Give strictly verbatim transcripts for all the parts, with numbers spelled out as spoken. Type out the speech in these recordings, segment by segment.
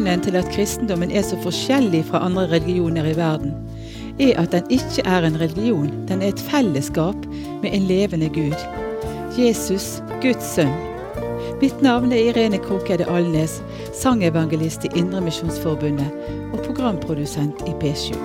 grunnen til at kristendommen er så forskjellig fra andre religioner i verden, er at den ikke er en religion, den er et fellesskap med en levende Gud. Jesus, Guds sønn. Mitt navn er Irene Krokede Alnes, sangevangelist i Indre Misjonsforbundet og programprodusent i P sju.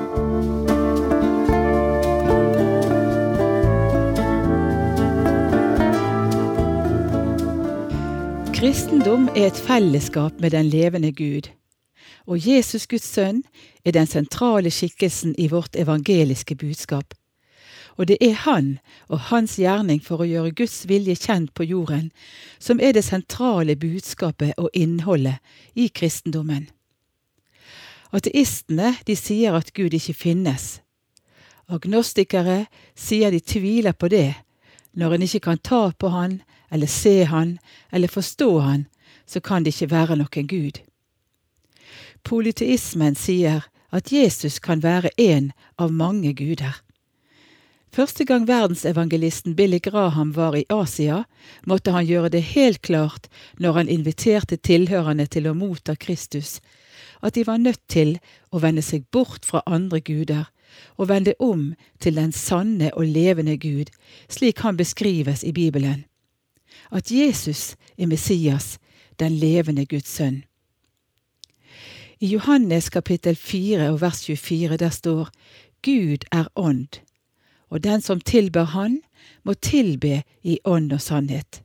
Kristendom er et fellesskap med den levende Gud, og Jesus Guds sønn er den sentrale skikkelsen i vårt evangeliske budskap. Og det er han og hans gjerning for å gjøre Guds vilje kjent på jorden, som er det sentrale budskapet og innholdet i kristendommen. Ateistene, de sier at Gud ikke finnes. Agnostikere sier de tviler på det. Når en ikke kan ta på han, eller se han, eller forstå han, så kan det ikke være noen Gud. Polyteismen sier at Jesus kan være en av mange guder. Første gang verdensevangelisten Billy Graham var i Asia, måtte han gjøre det helt klart når han inviterte tilhørende til å motta Kristus, at de var nødt til å vende seg bort fra andre guder, og vende om til den sanne og levende Gud, slik han beskrives i Bibelen. At Jesus er Messias, den levende Guds sønn. I Johannes kapittel fire og vers tjuefire der står Gud er ånd, og den som tilber han må tilbe i ånd og sannhet.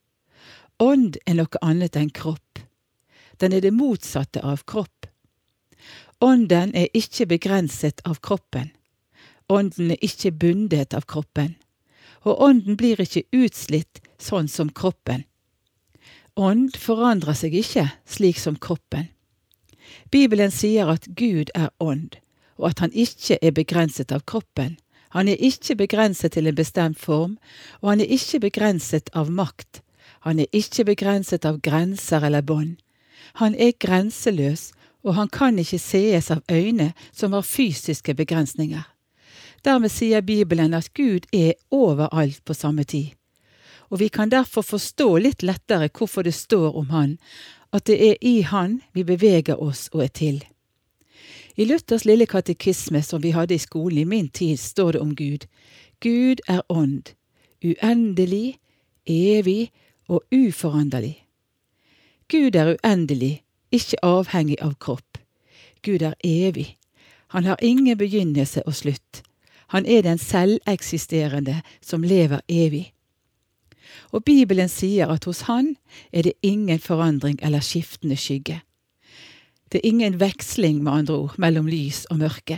Ånd er noe annet enn kropp. Den er det motsatte av kropp. Ånden er ikke begrenset av kroppen. Ånden er ikke bundet av kroppen. Og ånden blir ikke utslitt sånn som kroppen. Ånd forandrer seg ikke slik som kroppen. Bibelen sier at Gud er ånd, og at han ikke er begrenset av kroppen. Han er ikke begrenset til en bestemt form, og han er ikke begrenset av makt. Han er ikke begrenset av grenser eller bånd. Han er grenseløs, og han kan ikke sees av øyne som har fysiske begrensninger. Dermed sier Bibelen at Gud er overalt på samme tid. Og vi kan derfor forstå litt lettere hvorfor det står om han, at det er i han vi beveger oss og er til. I Luthers lille katekisme som vi hadde i skolen i min tid står det om Gud. Gud er ånd, uendelig, evig og uforanderlig. Gud er uendelig, ikke avhengig av kropp. Gud er evig. Han har ingen begynnelse og slutt. Han er den selveksisterende som lever evig. Og Bibelen sier at hos han er det ingen forandring eller skiftende skygge. Det er ingen veksling med andre ord mellom lys og mørke.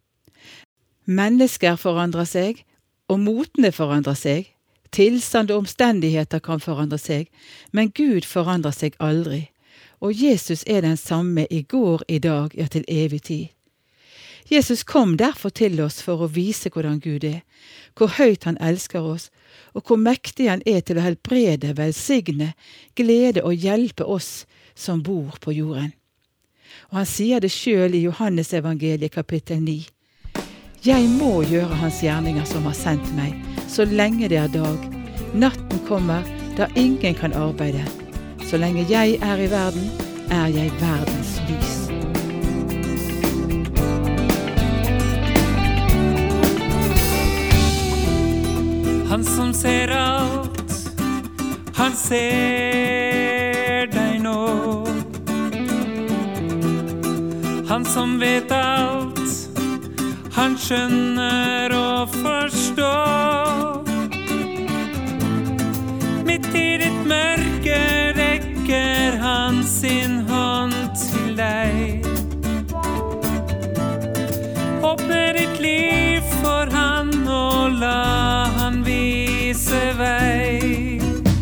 Mennesker forandrer seg, og motene forandrer seg. Tilstand og omstendigheter kan forandre seg, men Gud forandrer seg aldri. Og Jesus er den samme i går, i dag, ja til evig tid. Jesus kom derfor til oss for å vise hvordan Gud er, hvor høyt han elsker oss, og hvor mektig han er til å helbrede, velsigne, glede og hjelpe oss som bor på jorden. Og han sier det selv i Johannes evangeliet kapittel ni. Jeg må gjøre hans gjerninger som har sendt meg, så lenge det er dag. Natten kommer, da ingen kan arbeide. Så lenge jeg er i verden, er jeg verdens lys. Han som ser alt, han ser deg nå. Han som vet alt, han skjønner og forstår. Midt i ditt mørke rekker han sin hånd til deg. Åpne ditt liv for han og la han vise vei.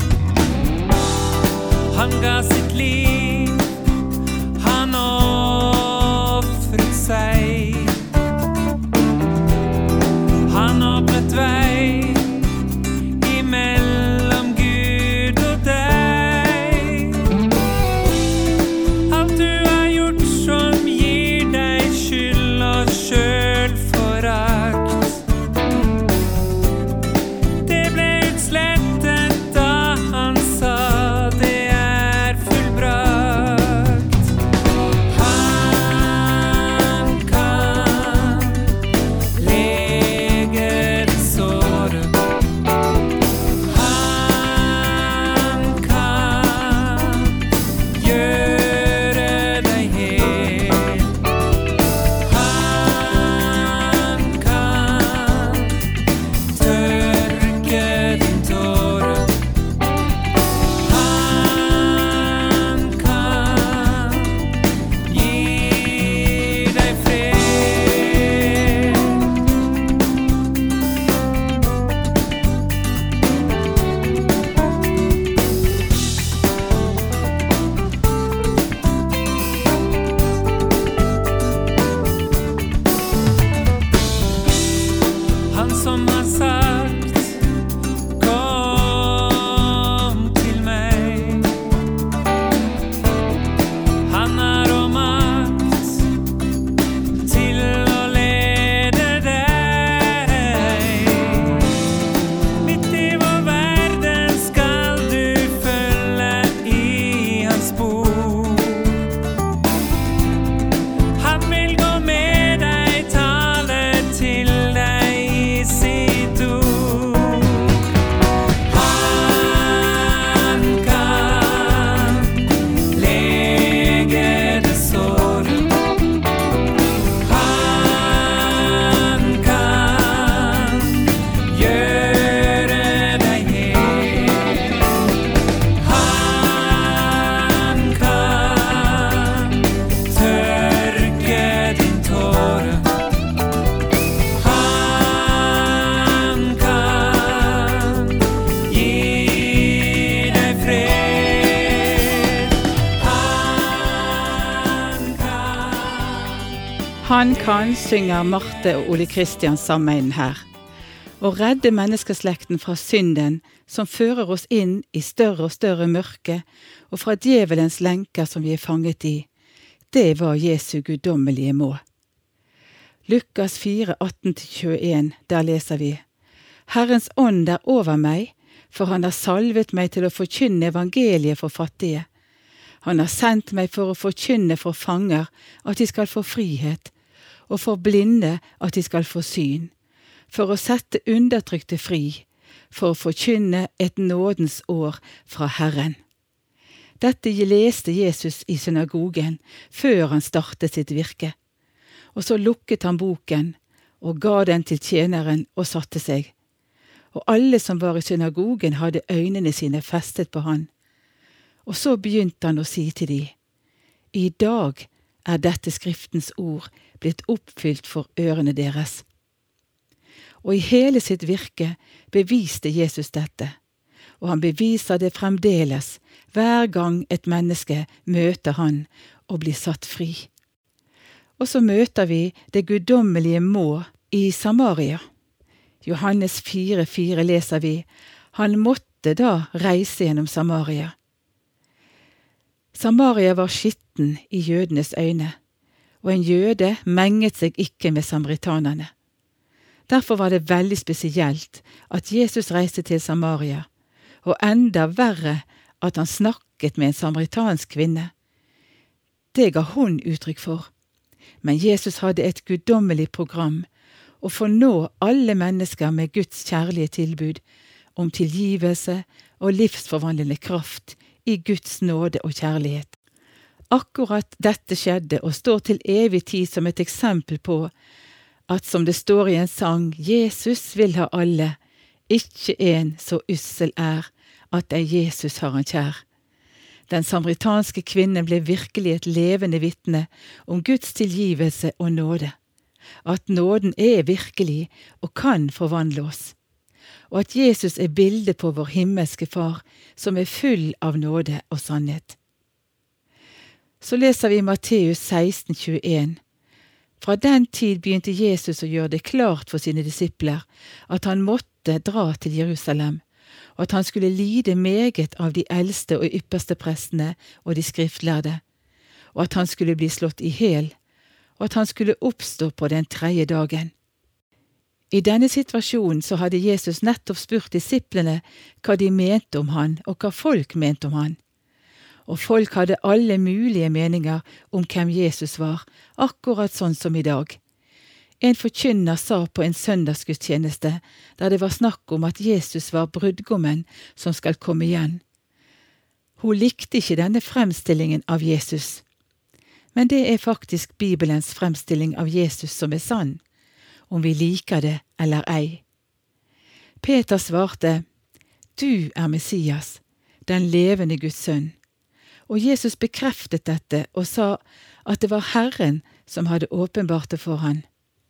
Han ga sitt liv, han offret seg. Han åpnet vei imellom Gud og deg. Han som har sagt kom til meg. Han er og makt til å lede deg. Midt i vår verden skal du følge i hans spor. Han vil gå med deg, tale til deg i sitt ord. Han kan lege det sår. Han kan gjøre deg hel. Han kan tørke din tåre. Han kan gi deg fred. Han kan. Han kan, synger Marte og Ole Kristian sammen her, og redde menneskeslekten fra synden som fører oss inn i større og større mørke, og fra djevelens lenker som vi er fanget i. Det var Jesu guddommelige må. Lukas fire, atten til tjueen, der leser vi: Herrens ånd er over meg, for han har salvet meg til å forkynne evangeliet for fattige. Han har sendt meg for å forkynne for fanger at de skal få frihet, og for blinde at de skal få syn, for å sette undertrykte fri, for å forkynne et nådens år fra Herren. Dette leste Jesus i synagogen før han startet sitt virke, og så lukket han boken og ga den til tjeneren og satte seg. Og alle som var i synagogen hadde øynene sine festet på han. Og så begynte han å si til de: I dag er dette skriftens ord blitt oppfylt for ørene deres. Og i hele sitt virke beviste Jesus dette, og han beviser det fremdeles hver gang et menneske møter han og blir satt fri. Og så møter vi det guddommelige må i Samaria. Johannes fire, fire leser vi: Han måtte da reise gjennom Samaria. Samaria var skitten i jødenes øyne, og en jøde menget seg ikke med samaritanerne. Derfor var det veldig spesielt at Jesus reiste til Samaria, og enda verre at han snakket med en samaritansk kvinne. Det ga hun uttrykk for. Men Jesus hadde et guddommelig program, og for nå alle mennesker med Guds kjærlige tilbud om tilgivelse og livsforvandlende kraft i Guds nåde og kjærlighet. Akkurat dette skjedde og står til evig tid som et eksempel på at, som det står i en sang, Jesus vil ha alle, ikke en så ussel er, at ei Jesus har han kjær. Den samaritanske kvinnen ble virkelig et levende vitne om Guds tilgivelse og nåde. At nåden er virkelig og kan forvandle oss. Og at Jesus er bildet på vår himmelske far, som er full av nåde og sannhet. Så leser vi Matteus seksten, tjueen. Fra den tid begynte Jesus å gjøre det klart for sine disipler at han måtte dra til Jerusalem, og at han skulle lide meget av de eldste og ypperste prestene og de skriftlærde, og at han skulle bli slått i hel, og at han skulle oppstå på den tredje dagen. I denne situasjonen så hadde Jesus nettopp spurt disiplene hva de mente om han, og hva folk mente om han. Og folk hadde alle mulige meninger om hvem Jesus var, akkurat sånn som i dag. En forkynner sa på en søndagsgudstjeneste, der det var snakk om at Jesus var brudgommen som skal komme igjen. Hun likte ikke denne fremstillingen av Jesus. Men det er faktisk Bibelens fremstilling av Jesus som er sann, om vi liker det eller ei. Peter svarte: Du er Messias, den levende Guds sønn. Og Jesus bekreftet dette og sa at det var Herren som hadde åpenbart det for han.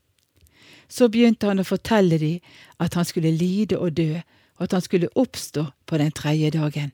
Så begynte han å fortelle dem at han skulle lide og dø, og at han skulle oppstå på den tredje dagen.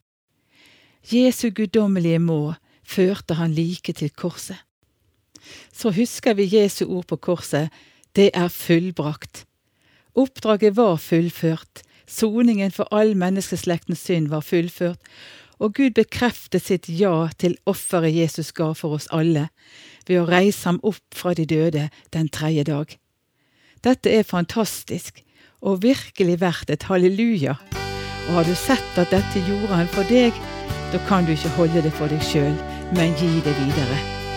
Jesu guddommelige må førte han like til korset. Så husker vi Jesu ord på korset: det er fullbrakt. Oppdraget var fullført. Soningen for all menneskeslektens synd var fullført, og Gud bekreftet sitt ja til offeret Jesus ga for oss alle, ved å reise ham opp fra de døde den tredje dag. Dette er fantastisk, og virkelig verdt et halleluja. Og har du sett at dette gjorde han for deg, da kan du ikke holde det for deg selv, men gi det videre.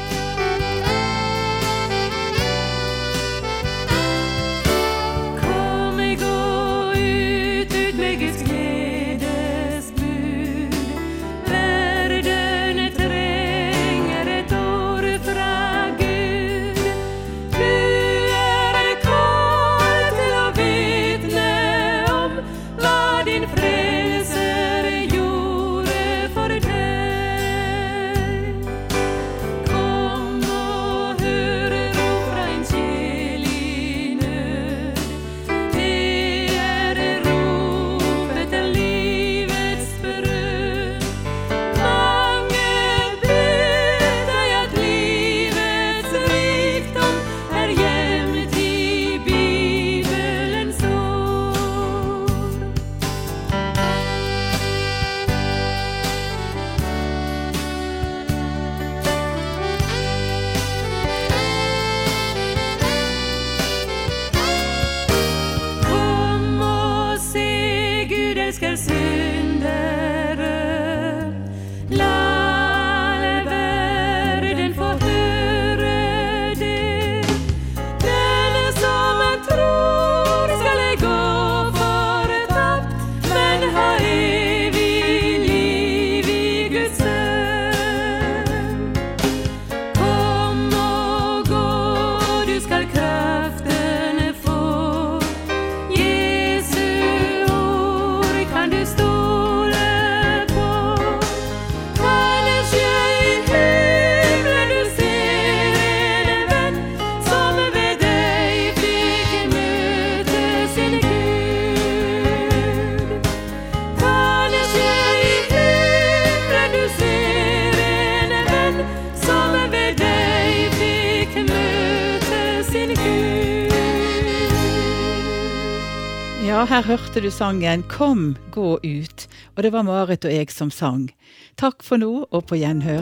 Ja, her hørte du sangen «Kom, gå ut», og det var Marit og jeg som sang. Takk for nå, og på gjenhør.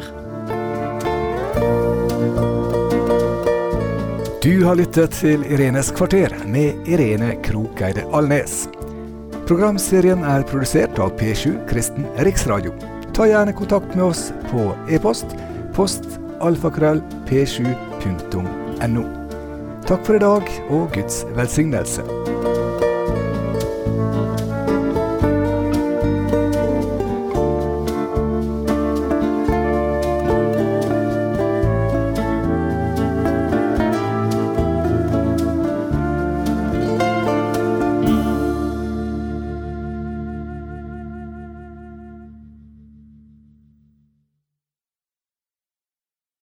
Du har lyttet til Irenes kvarter med Irene Krokeide Alnes. Programserien er produsert av P sju Kristen Riksradio. Ta gjerne kontakt med oss på e-post, post alfakrøll p sju punktum n o. Takk for i dag, og Guds velsignelse.